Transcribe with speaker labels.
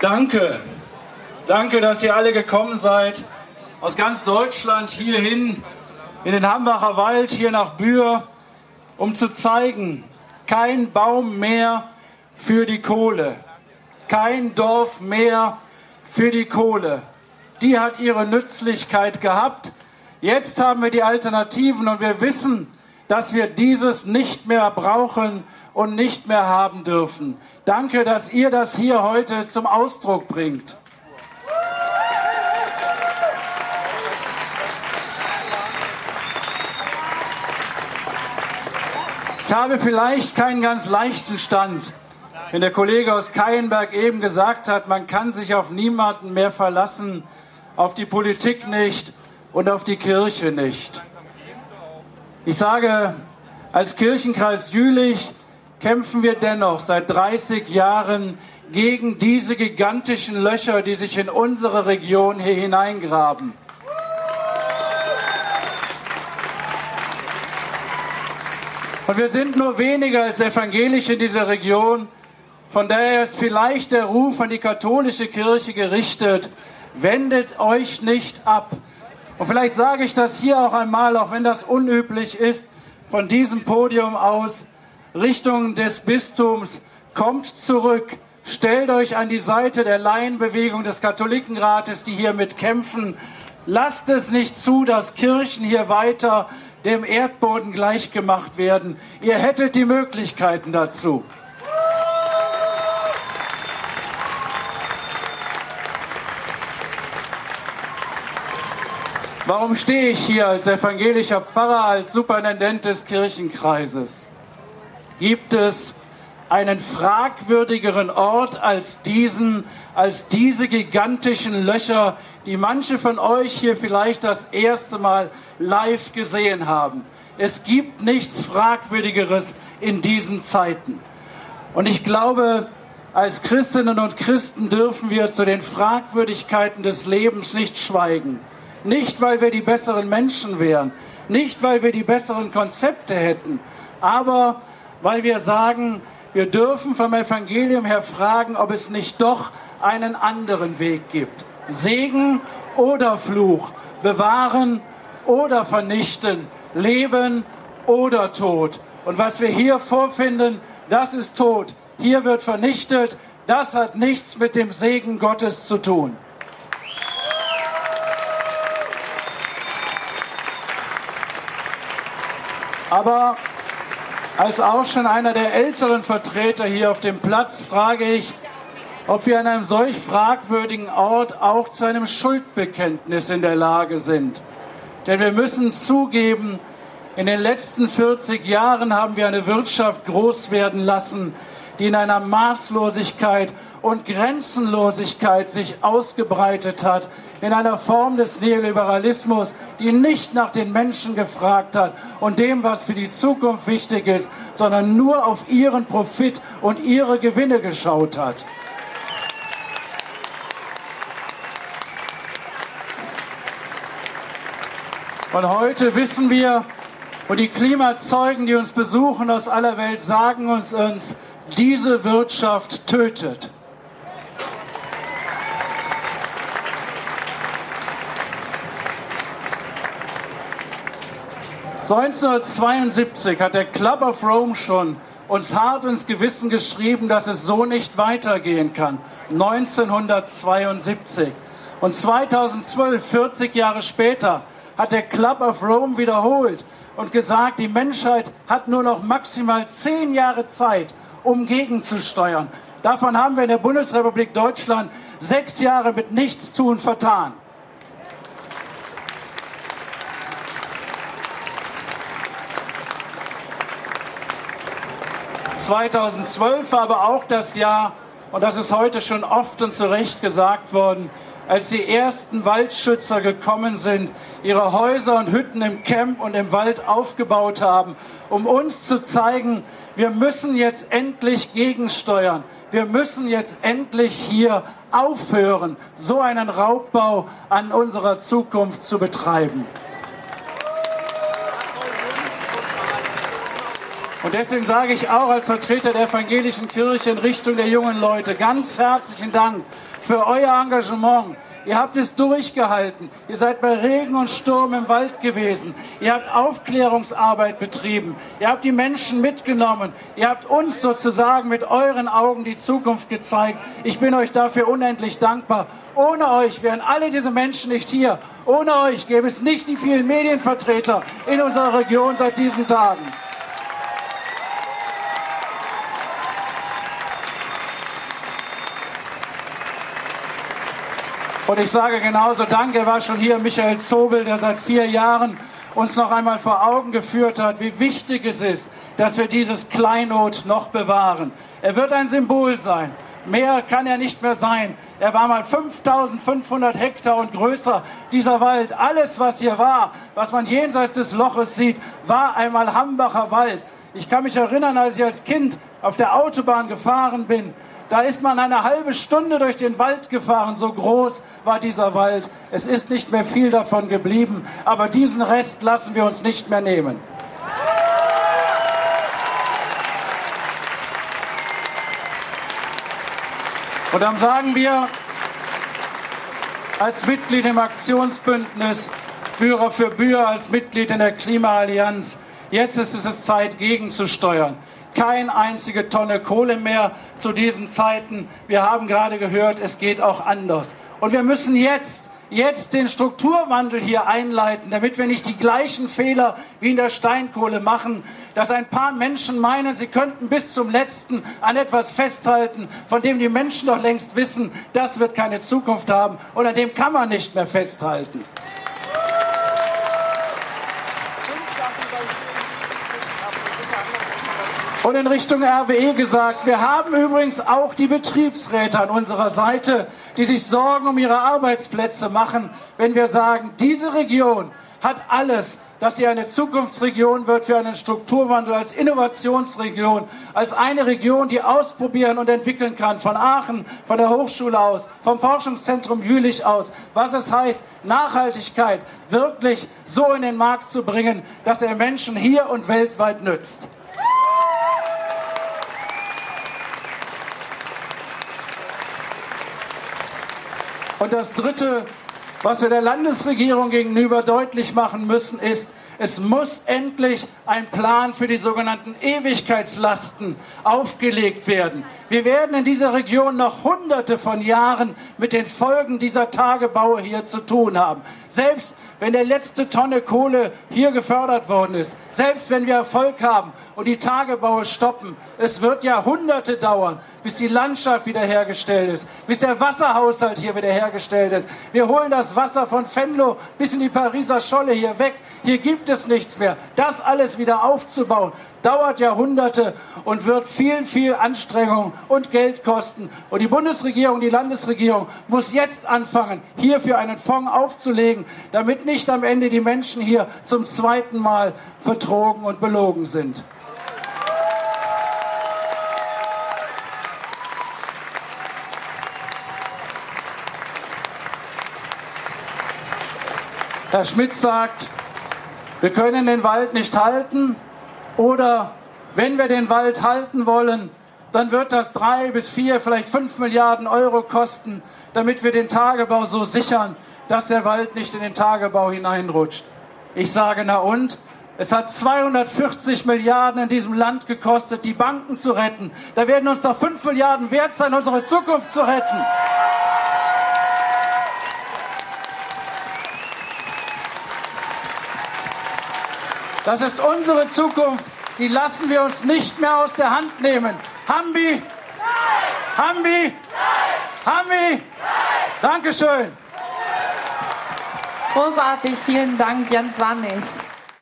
Speaker 1: Danke. Danke, dass ihr alle gekommen seid. Aus ganz Deutschland hierhin, in den Hambacher Wald, hier nach Bühr, um zu zeigen, kein Baum mehr für die Kohle. Kein Dorf mehr für die Kohle. Die hat ihre Nützlichkeit gehabt. Jetzt haben wir die Alternativen und wir wissen, dass wir dieses nicht mehr brauchen und nicht mehr haben dürfen. Danke, dass ihr das hier heute zum Ausdruck bringt. Ich habe vielleicht keinen ganz leichten Stand, wenn der Kollege aus Keienberg eben gesagt hat, man kann sich auf niemanden mehr verlassen, auf die Politik nicht und auf die Kirche nicht. Ich sage, als Kirchenkreis Jülich kämpfen wir dennoch seit 30 Jahren gegen diese gigantischen Löcher, die sich in unsere Region hier hineingraben. Und wir sind nur weniger als evangelisch in dieser Region. Von daher ist vielleicht der Ruf an die katholische Kirche gerichtet, wendet euch nicht ab. Und vielleicht sage ich das hier auch einmal, auch wenn das unüblich ist, von diesem Podium aus, Richtung des Bistums, kommt zurück, stellt euch an die Seite der Laienbewegung des Katholikenrates, die hier mitkämpfen. Lasst es nicht zu, dass Kirchen hier weiter dem Erdboden gleichgemacht werden. Ihr hättet die Möglichkeiten dazu. Warum stehe ich hier als evangelischer Pfarrer, als Superintendent des Kirchenkreises? Gibt es einen fragwürdigeren Ort als diesen, als diese gigantischen Löcher, die manche von euch hier vielleicht das erste Mal live gesehen haben? Es gibt nichts Fragwürdigeres in diesen Zeiten. Und ich glaube, als Christinnen und Christen dürfen wir zu den Fragwürdigkeiten des Lebens nicht schweigen. Nicht, weil wir die besseren Menschen wären, nicht, weil wir die besseren Konzepte hätten, aber weil wir sagen, wir dürfen vom Evangelium her fragen, ob es nicht doch einen anderen Weg gibt. Segen oder Fluch, bewahren oder vernichten, Leben oder Tod. Und was wir hier vorfinden, das ist Tod. Hier wird vernichtet, das hat nichts mit dem Segen Gottes zu tun. Aber als auch schon einer der älteren Vertreter hier auf dem Platz frage ich, ob wir an einem solch fragwürdigen Ort auch zu einem Schuldbekenntnis in der Lage sind. Denn wir müssen zugeben, in den letzten 40 Jahren haben wir eine Wirtschaft groß werden lassen, die in einer Maßlosigkeit und Grenzenlosigkeit sich ausgebreitet hat, in einer Form des Neoliberalismus, die nicht nach den Menschen gefragt hat und dem, was für die Zukunft wichtig ist, sondern nur auf ihren Profit und ihre Gewinne geschaut hat. Und heute wissen wir, und die Klimazeugen, die uns besuchen aus aller Welt, sagen uns, diese Wirtschaft tötet. (1972) hat der Club of Rome schon uns hart ins Gewissen geschrieben, dass es so nicht weitergehen kann. 1972. Und 2012, 40 Jahre später, hat der Club of Rome wiederholt und gesagt, die Menschheit hat nur noch maximal 10 Jahre Zeit, um gegenzusteuern. Davon haben wir in der Bundesrepublik Deutschland 6 Jahre mit Nichtstun vertan. (2012) war aber auch das Jahr, und das ist heute schon oft und zu Recht gesagt worden, als die ersten Waldschützer gekommen sind, ihre Häuser und Hütten im Camp und im Wald aufgebaut haben, um uns zu zeigen, wir müssen jetzt endlich gegensteuern. Wir müssen jetzt endlich hier aufhören, so einen Raubbau an unserer Zukunft zu betreiben. Und deswegen sage ich auch als Vertreter der evangelischen Kirche in Richtung der jungen Leute ganz herzlichen Dank für euer Engagement. Ihr habt es durchgehalten. Ihr seid bei Regen und Sturm im Wald gewesen. Ihr habt Aufklärungsarbeit betrieben. Ihr habt die Menschen mitgenommen. Ihr habt uns sozusagen mit euren Augen die Zukunft gezeigt. Ich bin euch dafür unendlich dankbar. Ohne euch wären alle diese Menschen nicht hier. Ohne euch gäbe es nicht die vielen Medienvertreter in unserer Region seit diesen Tagen. Und ich sage genauso Dank, war schon hier, Michael Zobel, der seit 4 Jahren uns noch einmal vor Augen geführt hat, wie wichtig es ist, dass wir dieses Kleinod noch bewahren. Er wird ein Symbol sein. Mehr kann er nicht mehr sein. Er war mal 5500 Hektar und größer, dieser Wald. Alles, was hier war, was man jenseits des Loches sieht, war einmal Hambacher Wald. Ich kann mich erinnern, als ich als Kind auf der Autobahn gefahren bin, da ist man eine halbe Stunde durch den Wald gefahren, so groß war dieser Wald. Es ist nicht mehr viel davon geblieben, aber diesen Rest lassen wir uns nicht mehr nehmen. Und dann sagen wir als Mitglied im Aktionsbündnis Bührer für Bühr, als Mitglied in der Klimaallianz, jetzt ist es Zeit, gegenzusteuern. Keine einzige Tonne Kohle mehr zu diesen Zeiten. Wir haben gerade gehört, es geht auch anders. Und wir müssen jetzt den Strukturwandel hier einleiten, damit wir nicht die gleichen Fehler wie in der Steinkohle machen, dass ein paar Menschen meinen, sie könnten bis zum Letzten an etwas festhalten, von dem die Menschen doch längst wissen, das wird keine Zukunft haben und an dem kann man nicht mehr festhalten. Und in Richtung RWE gesagt, wir haben übrigens auch die Betriebsräte an unserer Seite, die sich Sorgen um ihre Arbeitsplätze machen, wenn wir sagen, diese Region hat alles, dass sie eine Zukunftsregion wird für einen Strukturwandel, als Innovationsregion, als eine Region, die ausprobieren und entwickeln kann, von Aachen, von der Hochschule aus, vom Forschungszentrum Jülich aus, was es heißt, Nachhaltigkeit wirklich so in den Markt zu bringen, dass er Menschen hier und weltweit nützt. Und das Dritte, was wir der Landesregierung gegenüber deutlich machen müssen, ist, es muss endlich ein Plan für die sogenannten Ewigkeitslasten aufgelegt werden. Wir werden in dieser Region noch Hunderte von Jahren mit den Folgen dieser Tagebaue hier zu tun haben. Selbst wenn der letzte Tonne Kohle hier gefördert worden ist, selbst wenn wir Erfolg haben und die Tagebaue stoppen, es wird Jahrhunderte dauern, bis die Landschaft wiederhergestellt ist, bis der Wasserhaushalt hier wiederhergestellt ist. Wir holen das Wasser von Venlo bis in die Pariser Scholle hier weg. Hier gibt es nichts mehr. Das alles wieder aufzubauen, dauert Jahrhunderte und wird viel, viel Anstrengung und Geld kosten. Und die Bundesregierung, die Landesregierung muss jetzt anfangen, hierfür einen Fonds aufzulegen, damit nicht am Ende die Menschen hier zum zweiten Mal betrogen und belogen sind. Herr Schmidt sagt, wir können den Wald nicht halten oder wenn wir den Wald halten wollen, dann wird das 3 bis 4, vielleicht 5 Milliarden Euro kosten, damit wir den Tagebau so sichern, dass der Wald nicht in den Tagebau hineinrutscht. Ich sage, na und? Es hat 240 Milliarden in diesem Land gekostet, die Banken zu retten. Da werden uns doch 5 Milliarden wert sein, unsere Zukunft zu retten. Das ist unsere Zukunft, die lassen wir uns nicht mehr aus der Hand nehmen. Hambi? Nein! Hambi? Nein! Hambi? Nein! Dankeschön.
Speaker 2: Großartig, vielen Dank, Jens Sannig.